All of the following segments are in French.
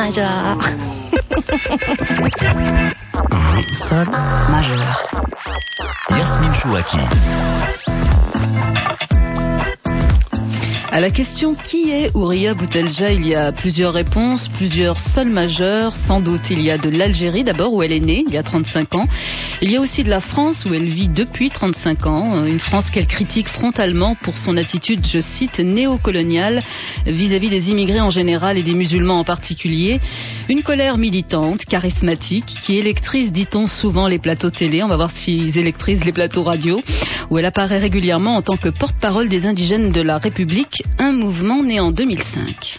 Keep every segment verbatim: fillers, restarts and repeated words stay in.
majeur. Ré, sol, majeur. Yasmine Chouaki. À la question qui est Houriya Boutelja, il y a plusieurs réponses, plusieurs sols majeurs. Sans doute, il y a de l'Algérie d'abord, où elle est née, il y a trente-cinq ans. Il y a aussi de la France, où elle vit depuis trente-cinq ans. Une France qu'elle critique frontalement pour son attitude, je cite, néocoloniale vis-à-vis des immigrés en général et des musulmans en particulier. Une colère militante, charismatique, qui électrise, dit-on, souvent les plateaux télé. On va voir s'ils électrisent les plateaux radio, où elle apparaît régulièrement en tant que porte-parole des indigènes de la République. Un mouvement né en deux mille cinq.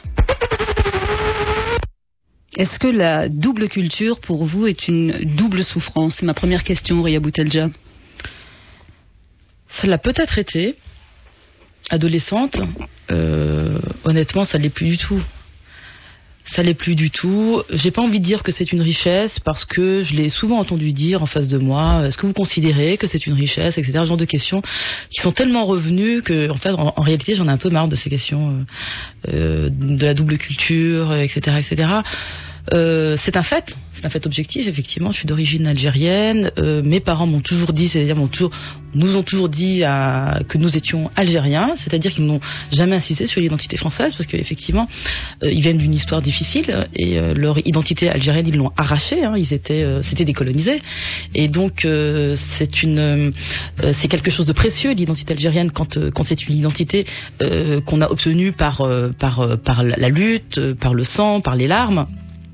Est-ce que la double culture, pour vous, est une double souffrance? C'est ma première question, Houriya Boutelja. Ça l'a peut-être été. Adolescente, euh, honnêtement, ça ne l'est plus du tout. Ça l'est plus du tout. J'ai pas envie de dire que c'est une richesse parce que je l'ai souvent entendu dire en face de moi. Est-ce que vous considérez que c'est une richesse, et cetera. Ce genre de questions qui sont tellement revenues que, en fait, en, en réalité, j'en ai un peu marre de ces questions euh, de la double culture, et cetera, et cetera. Euh, c'est un fait, c'est un fait objectif, effectivement. Je suis d'origine algérienne. Euh, mes parents m'ont toujours dit, c'est-à-dire m'ont toujours, nous ont toujours dit à, que nous étions algériens, c'est-à-dire qu'ils n'ont jamais insisté sur l'identité française, parce qu'effectivement, euh, ils viennent d'une histoire difficile et euh, leur identité algérienne, ils l'ont arrachée. Hein, ils étaient, euh, c'était décolonisé, et donc euh, c'est une, euh, c'est quelque chose de précieux, l'identité algérienne, quand, euh, quand c'est une identité euh, qu'on a obtenue par, euh, par, euh, par la lutte, euh, par le sang, par les larmes.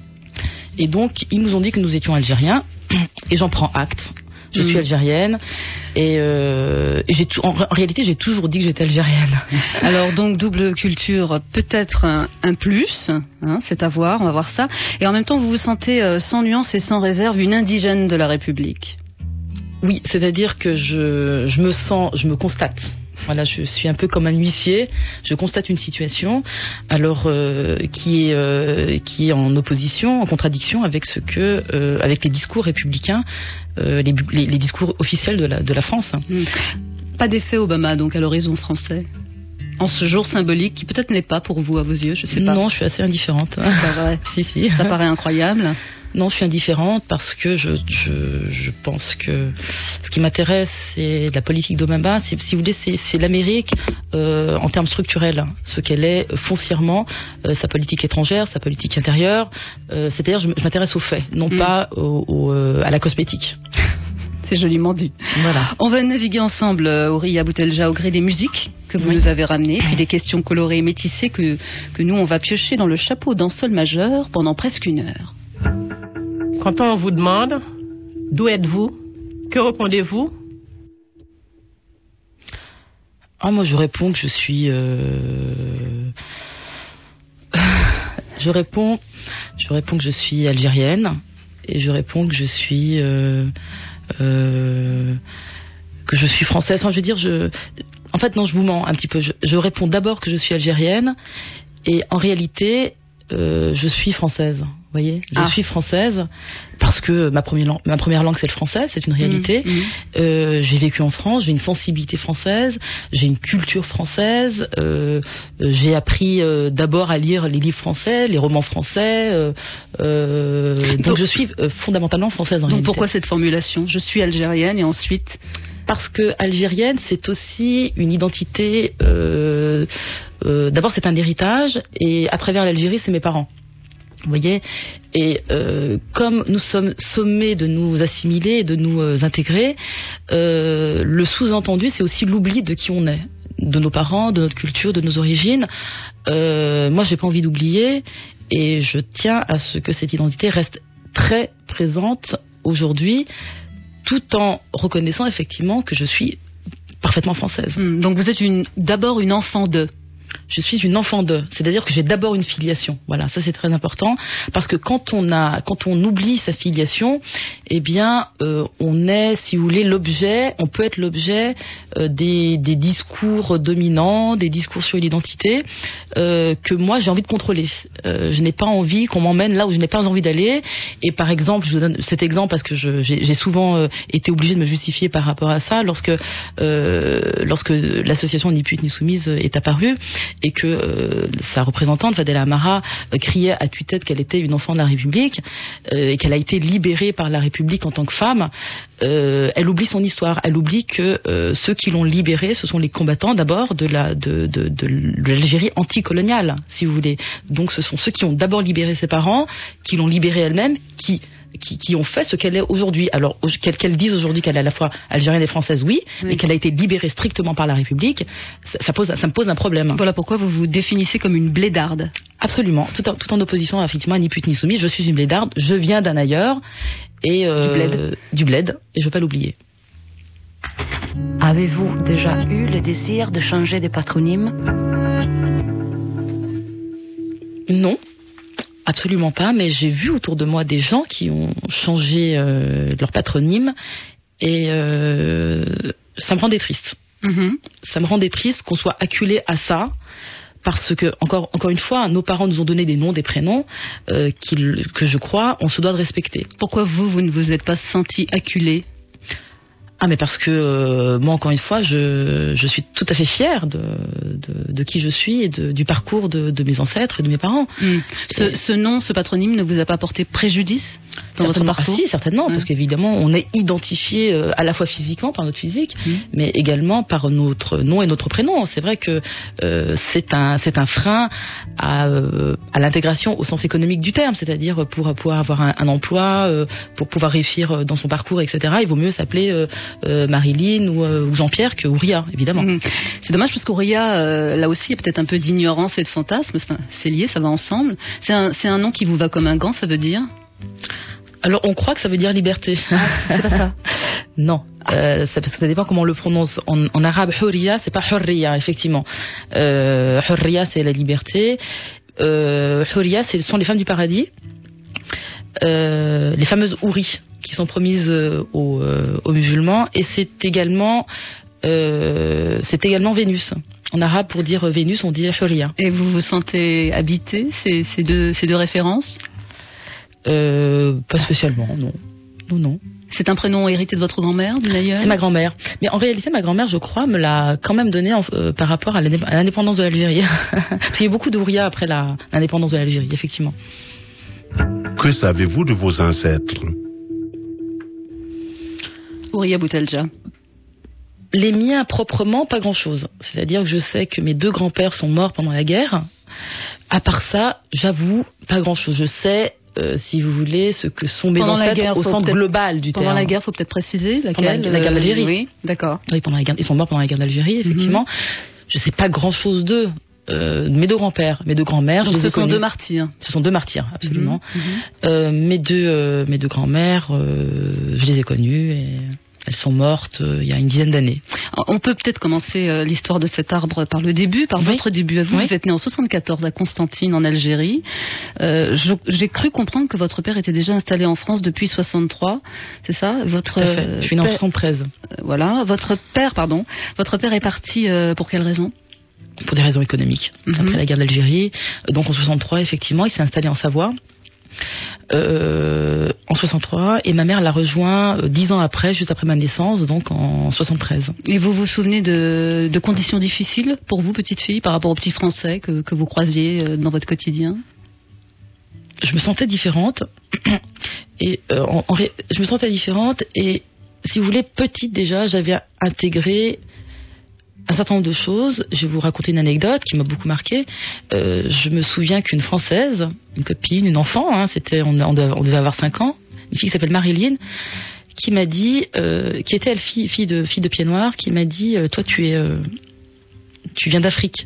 Et donc, ils nous ont dit que nous étions algériens, et j'en prends acte. Je mmh. suis algérienne, et, euh, et j'ai tout, en, en réalité, j'ai toujours dit que j'étais algérienne. Alors, donc, double culture, peut-être un, un plus, hein, c'est à voir, on va voir ça. Et en même temps, vous vous sentez euh, sans nuance et sans réserve une indigène de la République. Oui, c'est-à-dire que je, je me sens, je me constate. Voilà, je suis un peu comme un huissier. Je constate une situation, alors euh, qui est euh, qui est en opposition, en contradiction avec ce que, euh, avec les discours républicains, euh, les, les, les discours officiels de la de la France. Mmh. Pas d'effet Obama donc à l'horizon français. En ce jour symbolique qui peut-être n'est pas pour vous à vos yeux, je sais pas. Non, je suis assez indifférente. C'est pas vrai. si si. Ça paraît incroyable. Non, je suis indifférente parce que je, je, je pense que ce qui m'intéresse, c'est la politique d'Obama. Si, si vous voulez, c'est, c'est l'Amérique euh, en termes structurels, ce qu'elle est foncièrement, euh, sa politique étrangère, sa politique intérieure. Euh, c'est-à-dire, je, je m'intéresse aux faits, non mmh. pas au, au, euh, à la cosmétique. C'est joliment dit. Voilà. On va naviguer ensemble, Houriya Boutelja, au gré des musiques que vous oui. nous avez ramenées, puis des questions colorées et métissées que, que nous, on va piocher dans le chapeau d'un sol majeur pendant presque une heure. Quand on vous demande d'où êtes-vous, que répondez-vous? Ah, moi je réponds que je suis. Euh... je réponds, je réponds que je suis algérienne et je réponds que je suis euh... Euh... que je suis française. Enfin, je veux dire, je. En fait, non, je vous mens un petit peu. Je, je réponds d'abord que je suis algérienne et en réalité, euh, je suis française. Vous voyez, je ah. suis française parce que ma première langue, ma première langue c'est le français, c'est une réalité. Mmh, mmh. Euh, j'ai vécu en France, j'ai une sensibilité française, j'ai une culture française. Euh, j'ai appris euh, d'abord à lire les livres français, les romans français. Euh, euh, donc, donc je suis euh, fondamentalement française en donc réalité. Pourquoi cette formulation? Je suis algérienne et ensuite. Parce que algérienne, c'est aussi une identité. Euh, euh, d'abord, c'est un héritage, et à travers l'Algérie, c'est mes parents. Vous voyez, et euh, comme nous sommes sommés de nous assimiler, de nous euh, intégrer, euh, le sous-entendu, c'est aussi l'oubli de qui on est, de nos parents, de notre culture, de nos origines. Euh, moi, j'ai pas envie d'oublier, et je tiens à ce que cette identité reste très présente aujourd'hui, tout en reconnaissant effectivement que je suis parfaitement française. Mmh, donc vous êtes une, d'abord une enfant de. Je suis une enfant de, c'est-à-dire que j'ai d'abord une filiation. Voilà, ça c'est très important parce que quand on a, quand on oublie sa filiation, eh bien, euh, on est, si vous voulez, l'objet. On peut être l'objet euh, des, des discours dominants, des discours sur l'identité euh, que moi j'ai envie de contrôler. Euh, je n'ai pas envie qu'on m'emmène là où je n'ai pas envie d'aller. Et par exemple, je vous donne cet exemple parce que je, j'ai, j'ai souvent euh, été obligée de me justifier par rapport à ça lorsque, euh, lorsque l'association Ni pute ni soumise est apparue. et que euh, sa représentante, Fadela Amara, euh, criait à tue-tête qu'elle était une enfant de la République euh, et qu'elle a été libérée par la République en tant que femme, euh, elle oublie son histoire. Elle oublie que euh, ceux qui l'ont libérée, ce sont les combattants d'abord de la de, de, de, de l'Algérie anticoloniale, si vous voulez. Donc ce sont ceux qui ont d'abord libéré ses parents, qui l'ont libérée elle-même, qui Qui, qui ont fait ce qu'elle est aujourd'hui. Alors qu'elle, qu'elle dise aujourd'hui qu'elle est à la fois algérienne et française, oui, oui. mais qu'elle a été libérée strictement par la République, ça, ça, pose, ça me pose un problème. Voilà pourquoi vous vous définissez comme une blédarde. Absolument, tout en, tout en opposition effectivement à ni pute ni soumise. Je suis une blédarde, je viens d'un ailleurs et euh, du bled, du bled, et je ne veux pas l'oublier. Avez-vous déjà eu le désir de changer de patronyme? Non. Absolument pas, mais j'ai vu autour de moi des gens qui ont changé euh, leur patronyme et euh, ça me rendait triste. Mm-hmm. Ça me rendait triste qu'on soit acculé à ça parce que, encore, encore une fois, nos parents nous ont donné des noms, des prénoms euh, que je crois on se doit de respecter. Pourquoi vous, vous ne vous êtes pas senti acculé ? Ah mais parce que euh, moi encore une fois je, je suis tout à fait fière de, de, de qui je suis et de, du parcours de, de mes ancêtres et de mes parents. Mmh. Ce, et... ce nom, ce patronyme ne vous a pas porté préjudice dans votre parcours? Ah si, certainement, mmh. parce qu'évidemment on est identifié euh, à la fois physiquement par notre physique, mmh. mais également par notre nom et notre prénom. C'est vrai que euh, c'est un c'est un frein à, euh, à l'intégration au sens économique du terme, c'est-à-dire pour pouvoir avoir un, un emploi, euh, pour pouvoir réussir dans son parcours, et cetera. Il vaut mieux s'appeler euh, Euh, Marilyn ou, euh, ou Jean-Pierre que Ouria, évidemment. Mmh. C'est dommage parce qu'Ouria, euh, là aussi, il y a peut-être un peu d'ignorance et de fantasme. C'est lié, ça va ensemble. C'est un, c'est un nom qui vous va comme un gant, ça veut dire? Alors, on croit que ça veut dire liberté. Ah, c'est pas ça. Non, euh, ça, parce que ça dépend comment on le prononce. En, en arabe, Hurriya, c'est pas Hurriya, effectivement. Euh, Hurriya, c'est la liberté. Euh, Hurriya, ce sont les femmes du paradis. Euh, les fameuses houris qui sont promises euh, aux, euh, aux musulmans, et c'est également euh, c'est également Vénus. En arabe, pour dire Vénus, on dit Hurriya. Et vous vous sentez habité ces, ces, deux, ces deux références? euh, Pas spécialement, non. Non, non. C'est un prénom hérité de votre grand-mère, d'une ailleurs? C'est ma grand-mère. Mais en réalité, ma grand-mère, je crois, me l'a quand même donné en, euh, par rapport à l'indépendance de l'Algérie. Parce qu'il y a beaucoup de Houria après la, l'indépendance de l'Algérie, effectivement. Que savez-vous de vos ancêtres? Ouria Boutelja. Les miens proprement, pas grand-chose. C'est-à-dire que je sais que mes deux grands-pères sont morts pendant la guerre. À part ça, j'avoue, pas grand-chose. Je sais, euh, si vous voulez, ce que sont mes pendant ancêtres guerre, au sens global du pendant terme. Pendant la guerre, il faut peut-être préciser laquelle. Pendant la, la guerre d'Algérie. Euh, oui, d'accord. Oui, pendant la guerre, ils sont morts pendant la guerre d'Algérie, effectivement. Mm-hmm. Je sais pas grand-chose d'eux. Euh, mes deux grands-pères, mes deux grands-mères. Donc je ce sont connus. deux martyrs. Ce sont deux martyrs, absolument. Mmh, mmh. Euh, mes deux, euh, mes deux grands-mères, euh, je les ai connues et elles sont mortes euh, il y a une dizaine d'années. On peut peut-être commencer euh, l'histoire de cet arbre par le début, par oui. votre début à vous. Oui. Vous êtes né en soixante-quatorze à Constantine, en Algérie. Euh, je, j'ai cru comprendre que votre père était déjà installé en France depuis soixante-trois, c'est ça? Votre, euh, je suis né en soixante-treize. Euh, voilà, votre père, pardon. Votre père est parti euh, pour quelle raison? Pour des raisons économiques. Mm-hmm. Après la guerre d'Algérie, donc en soixante-trois, effectivement, il s'est installé en Savoie. Euh, en soixante-trois, et ma mère l'a rejoint euh, dix ans après, juste après ma naissance, donc en soixante-treize. Et vous vous souvenez de, de conditions difficiles pour vous, petite fille, par rapport aux petits Français que, que vous croisiez euh, dans votre quotidien? Je me sentais différente, et euh, en, en, je me sentais différente, et si vous voulez, petite déjà, j'avais intégré un certain nombre de choses. Je vais vous raconter une anecdote qui m'a beaucoup marquée. Euh, je me souviens qu'une Française, une copine, une enfant, hein, c'était, on, on, devait, on devait avoir cinq ans, une fille qui s'appelle Marilyn, qui m'a dit, euh, qui était elle fille, fille de fille de pied noir, qui m'a dit, euh, toi tu es, euh, tu viens d'Afrique.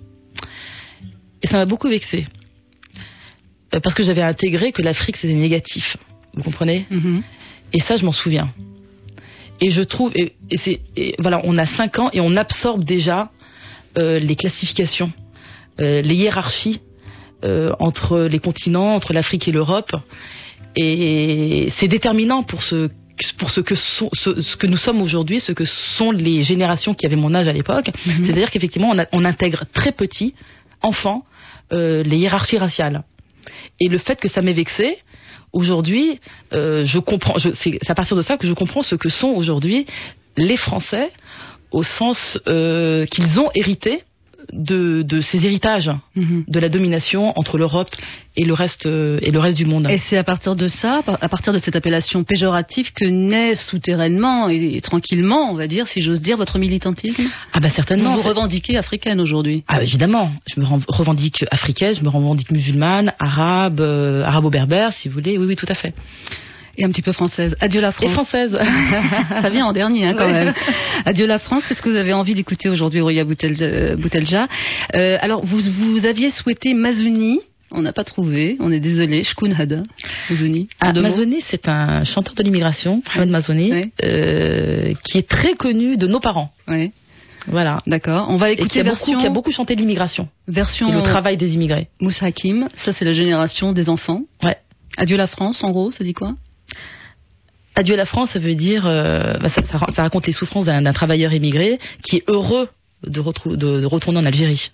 Et ça m'a beaucoup vexée, euh, parce que j'avais intégré que l'Afrique c'était négatif. Vous comprenez? Mm-hmm. Et ça, je m'en souviens. Et je trouve, et, et c'est, et voilà, on a cinq ans et on absorbe déjà euh, les classifications, euh, les hiérarchies euh, entre les continents, entre l'Afrique et l'Europe. Et c'est déterminant pour ce, pour ce que, sont, ce, ce que nous sommes aujourd'hui, ce que sont les générations qui avaient mon âge à l'époque. Mm-hmm. C'est-à-dire qu'effectivement, on, a, on intègre très petit, enfant, euh, les hiérarchies raciales. Et le fait que ça m'ait vexé, aujourd'hui, euh, je comprends. Je, c'est, c'est à partir de ça que je comprends ce que sont aujourd'hui les Français, au sens euh, qu'ils ont hérité de, de ces héritages mm-hmm. de la domination entre l'Europe et le reste et le reste du monde. Et c'est à partir de ça, à partir de cette appellation péjorative, que naît souterrainement et, et tranquillement, on va dire, si j'ose dire, votre militantisme. Ah bah certainement. Vous vous revendiquez africaine aujourd'hui. Ah évidemment, je me revendique africaine, je me revendique musulmane, arabe, euh, arabo-berbère, si vous voulez. Oui, oui, tout à fait. Et un petit peu française. Adieu la France. Et française. Ça vient en dernier, hein, quand oui. même. Adieu la France. Qu'est-ce que vous avez envie d'écouter aujourd'hui, Houriya Boutelja, Boutelja euh, Alors, vous, vous aviez souhaité Mazouni. On n'a pas trouvé, on est désolé. Shkoun Hada, Mazouni. Ah, Mazouni, c'est un chanteur de l'immigration, Mohamed Mazouni, oui. euh, qui est très connu de nos parents. Oui. Voilà. D'accord. On va écouter qui a, version... beaucoup, qui a beaucoup chanté de l'immigration. Version. Et le travail des immigrés. Moussa Hakim, ça c'est la génération des enfants. Ouais. Adieu la France, en gros, ça dit quoi? Adieu la France, ça veut dire, euh, bah ça, ça, ça raconte les souffrances d'un, d'un travailleur immigré qui est heureux de, retrou- de, de retourner en Algérie.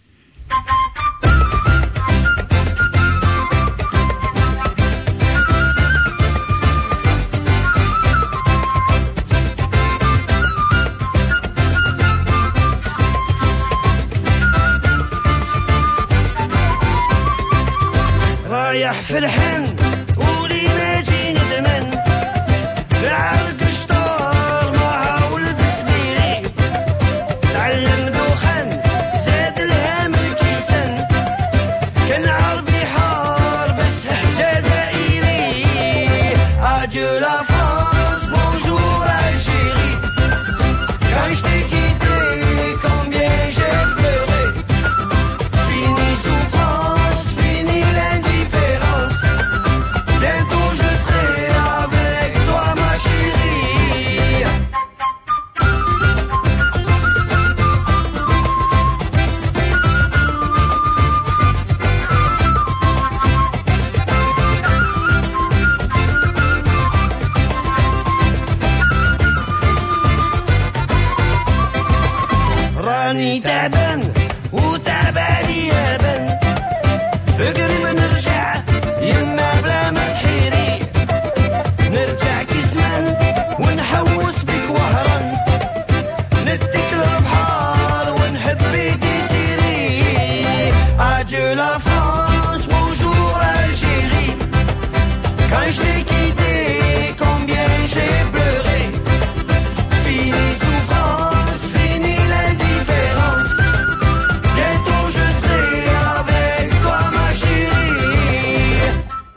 في الحن قولي ما جي ندمن العرق شطار معها ولبس بيري تعلم دوخان زاد الهام الكيسان كان عربي حار بس حتى دائري أديو لا فرانس بونجور الجيري quand je t'ai quitté combien j'ai pleuré fini souffrance fini l'indifférence. Bientôt je serai avec toi ma chérie. راني تعبان وتعباني يابان اقرب نرجع يما بلا ما تحيري نرجع كزمان ونحوس بك وهران نديك البحار ونحب تسيري adieu la France bonjour Algérie quand je t'ai quitté combien j'ai pleuré fini souffrance fini l'indifférence bientôt je serai avec toi ma chérie.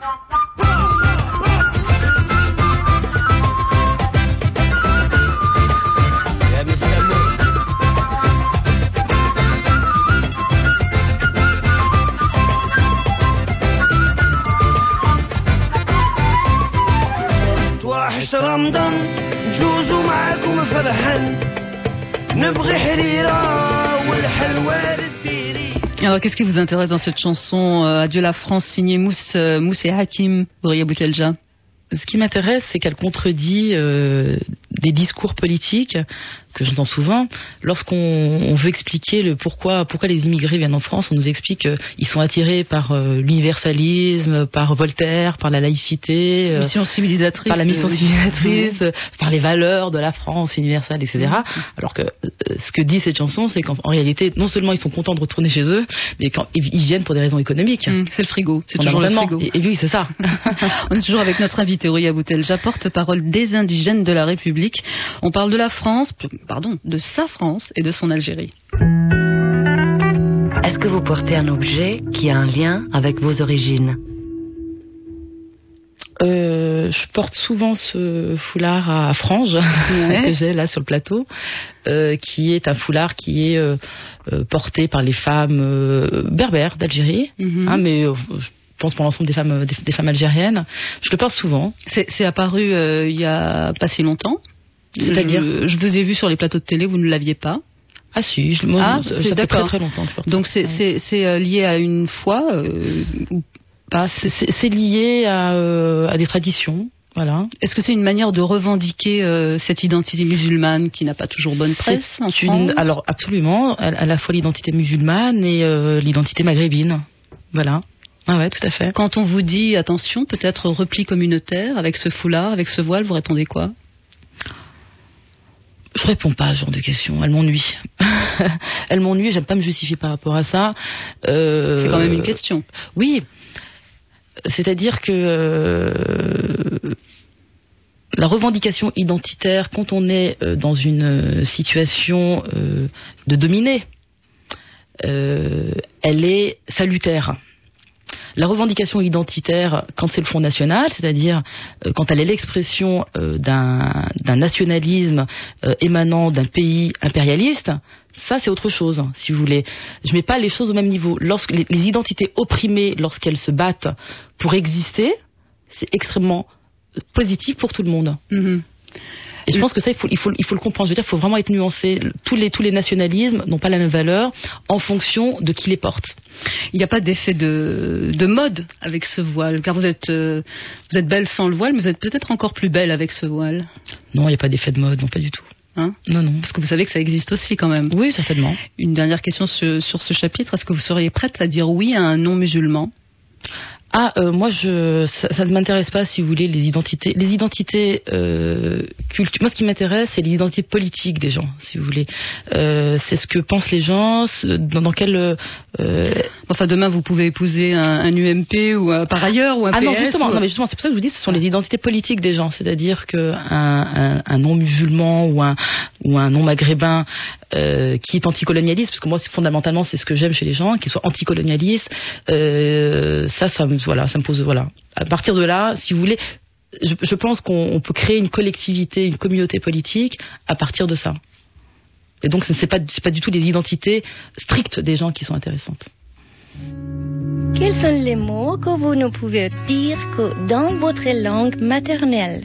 يا مسلمون توحش رمضان نجوزو معاكم فرحان نبغي حريرة والحلوى للديري. Alors, qu'est-ce qui vous intéresse dans cette chanson euh, Adieu la France, signée Mousse, euh, Mousse et Hakim, Houriya Boutelja? Ce qui m'intéresse, c'est qu'elle contredit euh, des discours politiques que j'entends souvent. Lorsqu'on on veut expliquer le pourquoi, pourquoi les immigrés viennent en France, on nous explique qu'ils sont attirés par euh, l'universalisme, par Voltaire, par la laïcité, euh, mission civilisatrice, par la mission euh, civilisatrice, euh, par les valeurs de la France universelle, et cetera. Mmh. Alors que euh, ce que dit cette chanson, c'est qu'en en réalité, non seulement ils sont contents de retourner chez eux, mais quand ils, ils viennent pour des raisons économiques. Mmh, c'est le frigo, c'est toujours le frigo. Et, et oui, c'est ça. On est toujours avec notre invité Houriya Boutelja, porte-parole des indigènes de la République. On parle de la France, pardon, de sa France et de son Algérie. Est-ce que vous portez un objet qui a un lien avec vos origines? Euh, je porte souvent ce foulard à franges ouais. que j'ai là sur le plateau, euh, qui est un foulard qui est euh, euh, porté par les femmes euh, berbères d'Algérie, mm-hmm. hein, mais euh, je pense pour l'ensemble des femmes, des, des femmes algériennes. Je le porte souvent. C'est, c'est apparu euh, il y a pas si longtemps. C'est-à-dire je, je vous ai vu sur les plateaux de télé, vous ne l'aviez pas. Ah si, je, moi, ah, ça, c'est ça d'accord. fait très très longtemps que je porte. Donc c'est, c'est, c'est euh, lié à une foi euh, ou pas? C'est, c'est, c'est lié à, euh, à des traditions. Voilà. Est-ce que c'est une manière de revendiquer euh, cette identité musulmane qui n'a pas toujours bonne presse c'est en une, France? Alors absolument, à, à la fois l'identité musulmane et euh, l'identité maghrébine. Voilà. Ah ouais, tout à fait. Quand on vous dit attention, peut-être repli communautaire avec ce foulard, avec ce voile, vous répondez quoi? Je réponds pas à ce genre de questions, elle m'ennuie. Elle m'ennuie, j'aime pas me justifier par rapport à ça. Euh, c'est quand même une question. Oui, c'est-à-dire que euh, la revendication identitaire, quand on est euh, dans une situation euh, de dominé, euh, elle est salutaire. La revendication identitaire, quand c'est le Front National, c'est-à-dire euh, quand elle est l'expression euh, d'un, d'un nationalisme euh, émanant d'un pays impérialiste, ça c'est autre chose, si vous voulez. Je mets pas les choses au même niveau. Lorsque les, les identités opprimées, lorsqu'elles se battent pour exister, c'est extrêmement positif pour tout le monde. Mm-hmm. Et je pense que ça, il faut, il faut, il faut le comprendre. Je veux dire, il faut vraiment être nuancé. Tous les, tous les nationalismes n'ont pas la même valeur en fonction de qui les porte. Il n'y a pas d'effet de, de mode avec ce voile, car vous êtes, euh, vous êtes belle sans le voile, mais vous êtes peut-être encore plus belle avec ce voile. Non, il n'y a pas d'effet de mode, non, pas du tout. Hein? Non, non. Parce que vous savez que ça existe aussi quand même. Oui, certainement. Une dernière question sur, sur ce chapitre. Est-ce que vous seriez prête à dire oui à un non-musulman? Ah, euh, moi, je, ça, ça ne m'intéresse pas, si vous voulez, les identités, les identités euh, culturelles. Moi, ce qui m'intéresse, c'est les identités politiques des gens, si vous voulez. Euh, c'est ce que pensent les gens, dans, dans quel. Euh... Enfin, demain, vous pouvez épouser un, un U M P ou un, par ailleurs ou un ah P S. Ah non, justement, ou... non, mais justement, c'est pour ça que je vous dis, ce sont les identités politiques des gens, c'est-à-dire que un, un, un non-musulman ou un ou un non-maghrébin euh, qui est anticolonialiste, parce que moi, c'est, fondamentalement, c'est ce que j'aime chez les gens, qu'ils soient anticolonialistes. Euh, ça, ça me Voilà, ça me pose. Voilà. À partir de là, si vous voulez, je, je pense qu'on on peut créer une collectivité, une communauté politique à partir de ça. Et donc, ce n'est pas, c'est pas du tout des identités strictes des gens qui sont intéressantes. Quels sont les mots que vous ne pouvez dire que dans votre langue maternelle?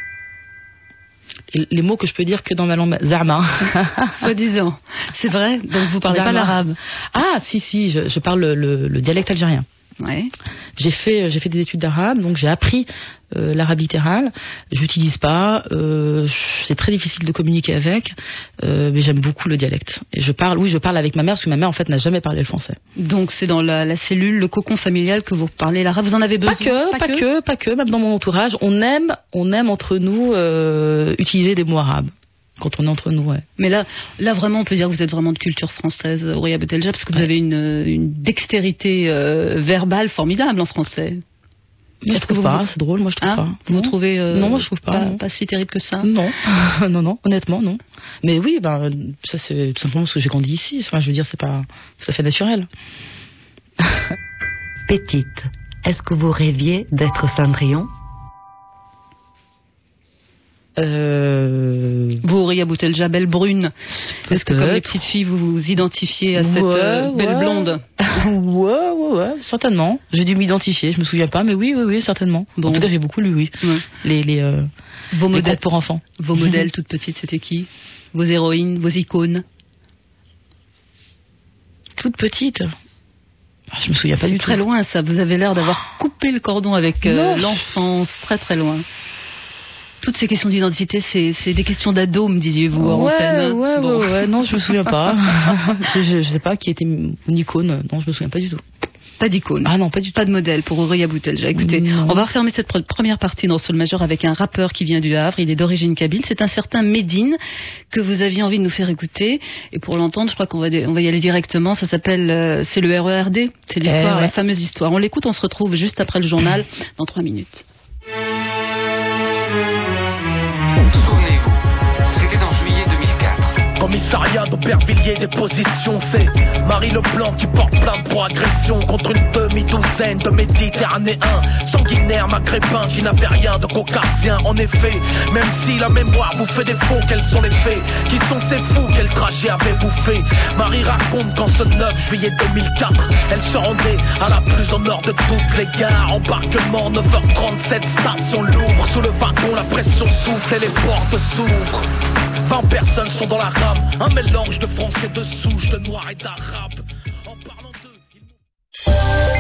Et les mots que je peux dire que dans ma langue Zama. Soi-disant. C'est vrai? Donc, vous parlez Zama. Pas l'arabe? Ah, si, si, je, je parle le, le, le dialecte algérien. Ouais. J'ai fait, j'ai fait des études d'arabe, donc j'ai appris euh, l'arabe littéral. Je l'utilise pas, euh, c'est très difficile de communiquer avec, euh, mais j'aime beaucoup le dialecte. Et je parle, oui, je parle avec ma mère parce que ma mère en fait n'a jamais parlé le français. Donc c'est dans la, la cellule, le cocon familial que vous parlez l'arabe. Vous en avez besoin? Pas que, pas, pas que, que, pas que. Même dans mon entourage, on aime, on aime entre nous euh, utiliser des mots arabes. Quand on est entre nous, ouais. Mais là, là vraiment, on peut dire que vous êtes vraiment de culture française, Houriya Boutelja, parce que vous ouais. avez une, une dextérité euh, verbale formidable en français. Mais est-ce que vous pas, c'est drôle, moi je trouve hein pas. Vous non. trouvez euh, non, moi je trouve pas, pas, non. pas si terrible que ça. Non, non, non, honnêtement, non. Mais oui, ben ça c'est tout simplement parce que j'ai grandi ici. Enfin, je veux dire, c'est pas tout à fait naturel. Petite, est-ce que vous rêviez d'être Cendrillon? Euh... Vous, Houriya Boutelja, belle brune. Est-ce que, comme les petites filles, vous vous identifiez à cette ouais, euh, belle ouais. blonde? Ouais, ouais, ouais, certainement. J'ai dû m'identifier, je me souviens pas, mais oui, oui, oui, certainement. Bon. En tout cas, j'ai beaucoup lu, oui. Ouais. Les, les, euh, vos les modèles contes pour enfants. Vos modèles toutes petites, c'était qui? Vos héroïnes, vos icônes? Toutes petites. Ah, je me souviens pas C'est du tout. Très loin, ça. Vous avez l'air d'avoir coupé le cordon avec euh, l'enfance, très très loin. Toutes ces questions d'identité, c'est, c'est des questions d'ado, me disiez-vous, en ouais, antenne. Ouais, bon. ouais, ouais, non, je me souviens pas. je, je, je sais pas qui était une icône. Non, je me souviens pas du tout. Pas d'icône. Ah non, pas du tout. Pas de modèle pour Houriya Boutelja. Écoutez, non. On va refermer cette pre- première partie dans Sol Majeur avec un rappeur qui vient du Havre. Il est d'origine kabyle. C'est un certain Médine que vous aviez envie de nous faire écouter. Et pour l'entendre, je crois qu'on va, on va y aller directement. Ça s'appelle, euh, c'est le R E R D. C'est l'histoire, eh ouais. La fameuse histoire. On l'écoute, on se retrouve juste après le journal dans trois minutes. Souvenez-vous, c'était en juillet deux mille quatre. Commissariat d'Aubervilliers, des positions, c'est Marie Leblanc qui porte plainte pour agression contre une demi-douzaine de Méditerranéens sanguinaires maghrébins qui n'avaient rien de caucasien. En effet, même si la mémoire vous fait défaut, quels sont les faits? Qui sont ces fous? Quel trajet avez-vous fait? Marie raconte qu'en ce neuf juillet deux mille quatre, elle se rendait à la plus au nord de toutes les gares. Embarquement neuf heures trente-sept, station Louvre. Sous le wagon, la pression souffle et les portes s'ouvrent. vingt personnes sont dans la rame, un mélange de français, de souche, de noir et d'arabe. En parlant d'eux, ils...